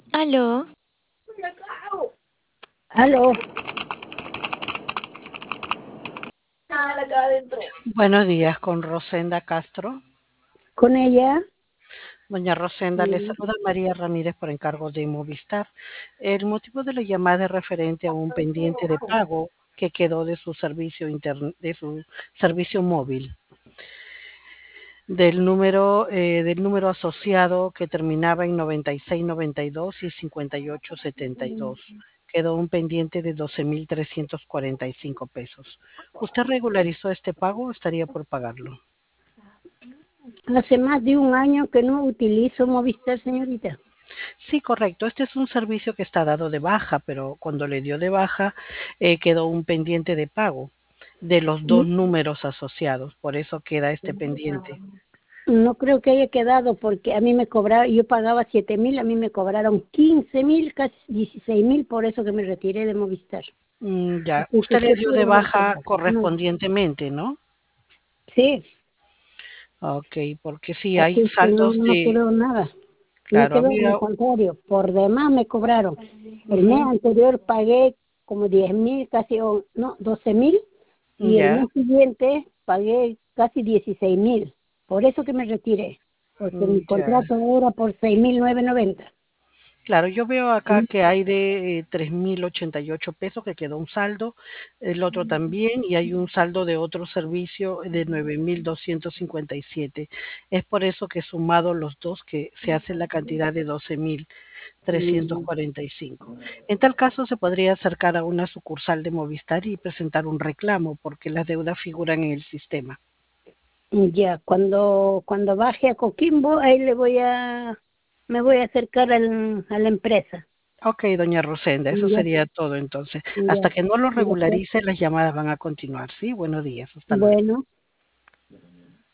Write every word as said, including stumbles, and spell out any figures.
Aló, Aló, Buenos días, con Rosenda Castro. con ella. Doña Rosenda, le Mm, saluda María Ramírez por encargo de Movistar. El motivo de la llamada es referente a un pendiente de pago que quedó de su servicio intern- de su servicio móvil, del número eh, del número asociado que terminaba en noventa y seis noventa y dos y cincuenta y ocho setenta y dos. Quedó un pendiente de doce mil trescientos cuarenta y cinco pesos. ¿Usted regularizó este pago o estaría por pagarlo? Hace más de un año que no utilizo Movistar, señorita. Sí, correcto. Este es un servicio que está dado de baja, pero cuando le dio de baja eh, quedó un pendiente de pago de los dos Mm, números asociados. Por eso queda este pendiente. No creo que haya quedado porque a mí me cobraron, yo pagaba siete mil, a mí me cobraron quince mil, casi dieciséis mil, por eso que me retiré de Movistar. Mm, ya, Así que usted le usted dio de puede haber baja cobrado. No, correspondientemente, ¿no? sí, Ok, porque sí hay así que no, saldos no de, creo nada. No claro, quedó, había, al contrario, por demás me cobraron. El mes ujú, anterior pagué como diez mil, casi, o- no, doce mil, y el ya, mes siguiente pagué casi dieciséis mil. Por eso que me retiré, porque mm, mi ya. contrato era por seis mil novecientos noventa. Claro, yo veo acá ¿Mm? que hay de eh, tres mil ochenta y ocho pesos que quedó un saldo, el otro también, y hay un saldo de otro servicio de nueve mil doscientos cincuenta y siete. Es por eso que sumado los dos que se hace la cantidad de doce mil trescientos cuarenta y cinco. En tal caso se podría acercar a una sucursal de Movistar y presentar un reclamo porque las deudas figuran en el sistema. Mm, Ya, cuando, cuando baje a Coquimbo, ahí le voy a, me voy a acercar al- a la empresa. Ok, doña Rosenda, eso Ya, sería todo entonces. ya, Hasta que no lo ya, pues. regularice, las llamadas van a continuar. Sí, buenos días, hasta luego. Bueno.